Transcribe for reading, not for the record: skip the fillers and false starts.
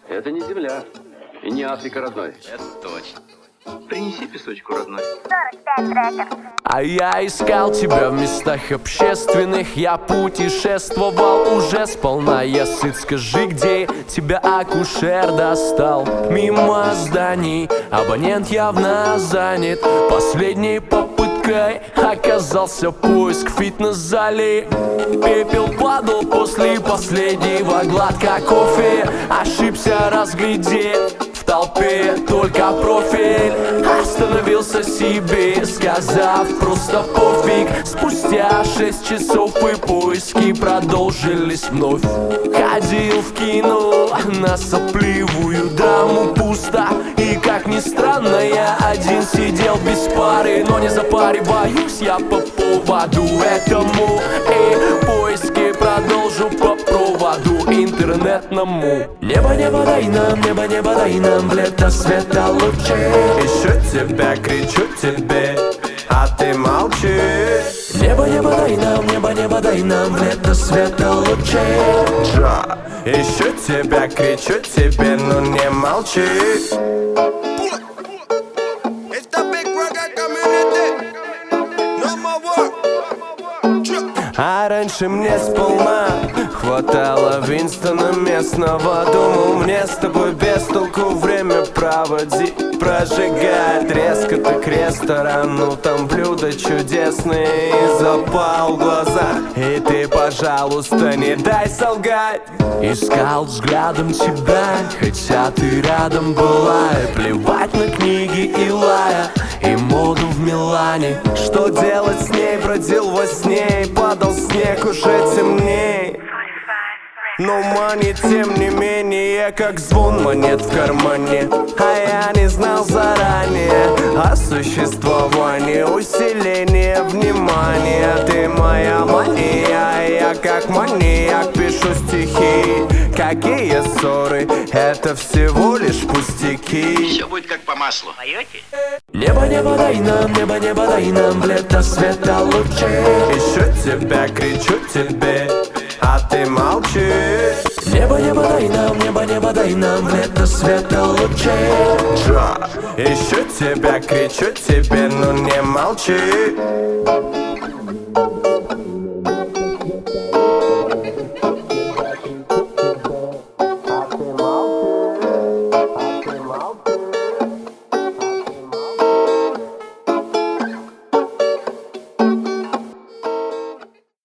Это не земля и не Африка, родной. Это точно. Принеси песочку, родной. 45 треков. А я искал тебя в местах общественных. Я путешествовал уже сполна. Я сыт, скажи, где тебя акушер достал? Мимо зданий абонент явно занят. Последней попыткой оказался поиск в фитнес-зале. Пепел падал после последнего глотка кофе. Ошибся, разглядев в толпе только профиль. Остановился себе, сказав просто пофиг. Спустя 6 часов и поиски продолжились вновь. Ходил в кино на сопливую драму, пусто. И как ни странно, я один сидел без пары. Но не запариваюсь я по поводу этому. И поиски продолжу по проводу интернетному. Небо, небо, дай нам, небо, небо, дай нам в лето света лучей. Ищу тебя, кричу тебе, а ты молчишь. Небо, небо, дай нам, небо, небо, дай нам в лето света лучей. Джа. Ищу тебя, кричу тебе, но не молчи. А раньше мне сполна хватало Винстона местного. Думал, мне с тобой без толку время проводить. Прожигает резко так ресторан, ну там блюда чудесные. И запал в глаза, и ты, пожалуйста, не дай солгать. Искал взглядом тебя, хотя ты рядом была. И плевать на книги Илая и моду в Милане. Что делать с ней, бродил во сне и падал снег уже темней. Но мани, тем не менее, как звон монет в кармане. А я не знал заранее о существовании усиления внимания. Ты моя мания, я как маньяк пишу стихи. Какие ссоры, это всего лишь пустяки. Все будет как по маслу. Поете? Небо, небо, дай нам, небо, небо, дай нам в лето света лучей. Ищу тебя, кричу тебе, а ты молчишь. Небо, небо, дай нам, небо, небо, дай нам в лето света лучей. Джа. Ищу тебя, кричу тебе, но не молчи.